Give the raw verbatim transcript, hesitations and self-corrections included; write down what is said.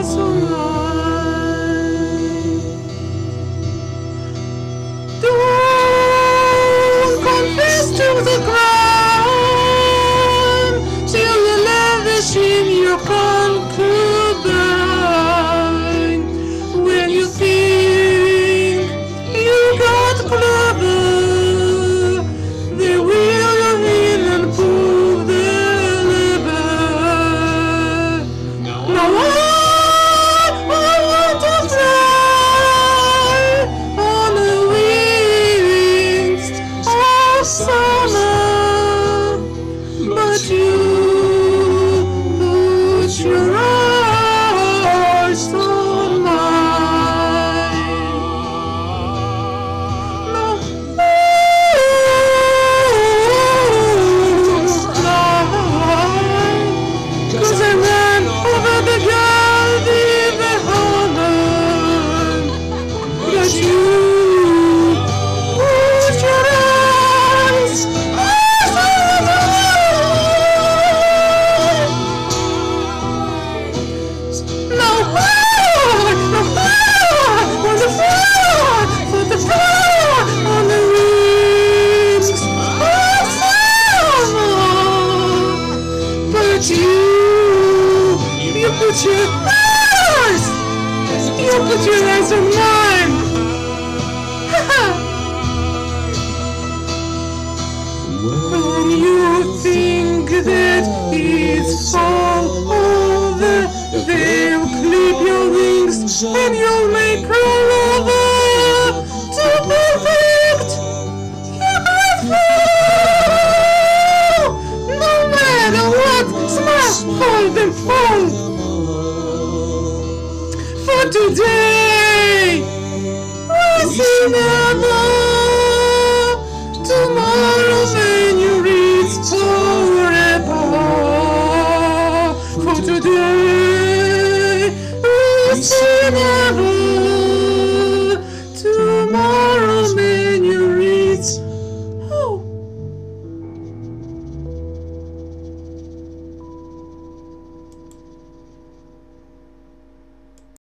so mine. Don't confess to the ground till you lavish in your concubine. When you think you got clever, they will go in and pull their lever. Now I, I want to fly on the wings of summer, but you put your eyes on mine. No, cause I ran over the girl with the hormone, but you put your eyes on mine. No, no, on the floor, on the floor, on the wings of summer. But you, you put your eyes, you put your eyes on mine. When you think that it's all over, they'll clip your wings and you'll make roll over to perfect. You can't fall, no matter what. Smash, fold and fall. For today, we see never. Tomorrow when you reach forever. For today, we see never. Tomorrow when you reach